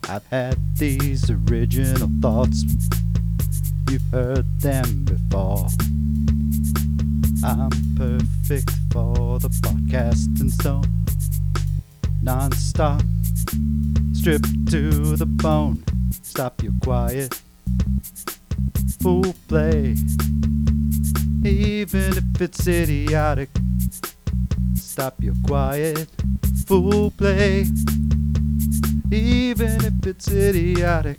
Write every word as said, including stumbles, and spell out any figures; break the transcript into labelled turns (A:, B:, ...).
A: I've had these original thoughts, you've heard them before. I'm perfect for the podcasting zone. Non-stop, stripped to the bone. Stop your quiet, full play. Even if it's idiotic, stop your quiet, full play. Even if it's idiotic.